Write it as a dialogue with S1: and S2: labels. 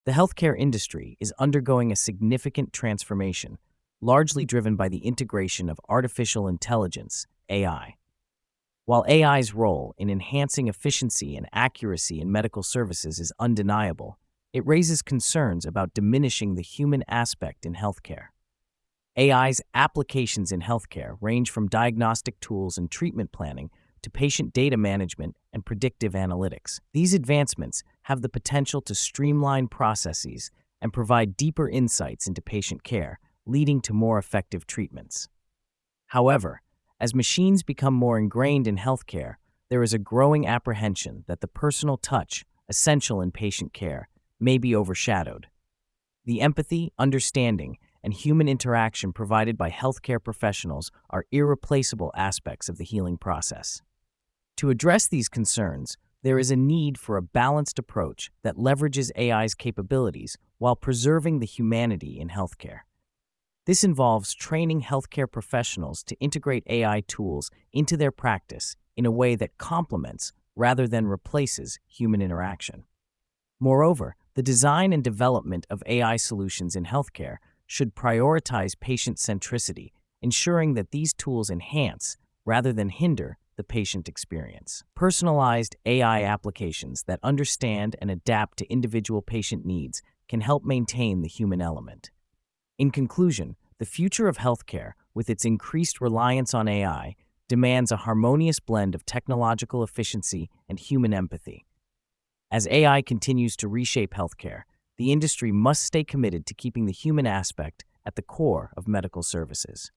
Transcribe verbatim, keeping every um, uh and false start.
S1: The healthcare industry is undergoing a significant transformation, largely driven by the integration of artificial intelligence, A I. While A I's role in enhancing efficiency and accuracy in medical services is undeniable, it raises concerns about diminishing the human aspect in healthcare. A I's applications in healthcare range from diagnostic tools and treatment planning to patient data management and predictive analytics. These advancements have the potential to streamline processes and provide deeper insights into patient care, leading to more effective treatments. However, as machines become more ingrained in healthcare, there is a growing apprehension that the personal touch, essential in patient care, may be overshadowed. The empathy, understanding, and human interaction provided by healthcare professionals are irreplaceable aspects of the healing process. To address these concerns, there is a need for a balanced approach that leverages A I's capabilities while preserving the humanity in healthcare. This involves training healthcare professionals to integrate A I tools into their practice in a way that complements rather than replaces human interaction. Moreover, the design and development of A I solutions in healthcare should prioritize patient centricity, ensuring that these tools enhance rather than hinder the patient experience. Personalized A I applications that understand and adapt to individual patient needs can help maintain the human element. In conclusion, the future of healthcare, with its increased reliance on A I, demands a harmonious blend of technological efficiency and human empathy. As A I continues to reshape healthcare, the industry must stay committed to keeping the human aspect at the core of medical services.